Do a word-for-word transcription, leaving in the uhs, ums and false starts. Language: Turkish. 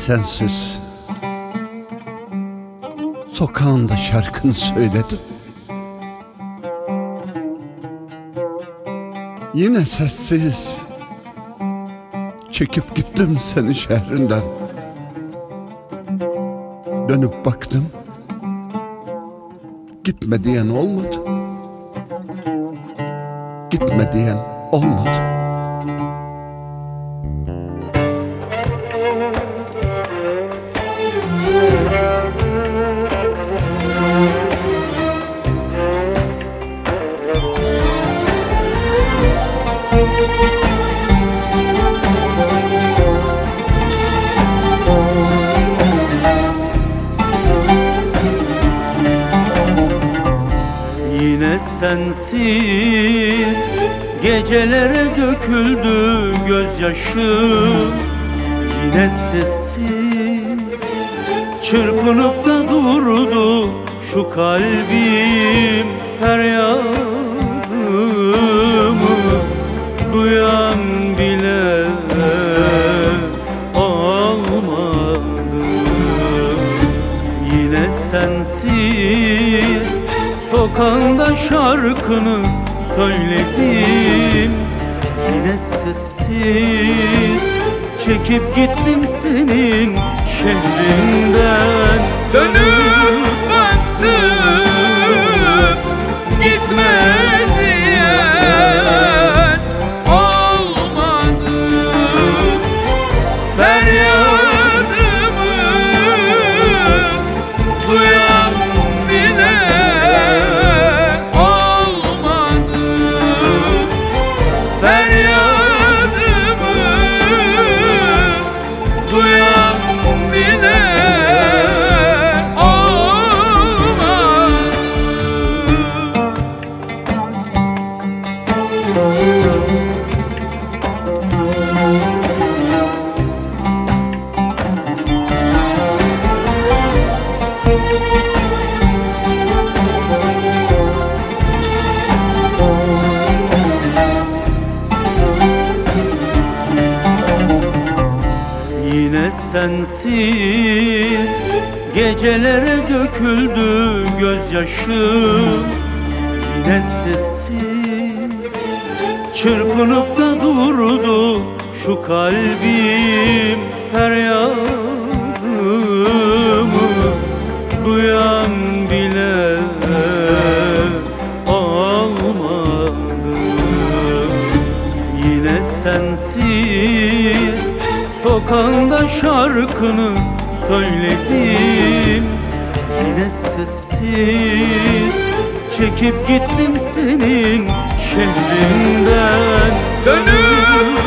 sensiz sokağında şarkını söyledim. Yine sessiz çekip gittim seni şehrinden. Dönüp baktım, gitme diyen olmadı. Gitme diyen olmadı. Yine sensiz gecelere döküldü gözyaşım. Yine sessiz çırpınıp da durdu şu kalbim. Feryadımı duyan bile olmadı. Yine sensiz sokağında şarkını söyledim. Yine sessiz çekip gittim senin şehrinden. Dönüp baktım, gitme diyen olmadı. Feryadımı duyan bile Yine sensiz gecelere döküldü gözyaşım. Yine sessiz çırpınıp da durdu şu kalbim. Feryadımı duyan bile olmadı. Yine sensiz sokağında şarkını söyledim. Yine sessiz çekip gittim senin şehrinden. Dönüp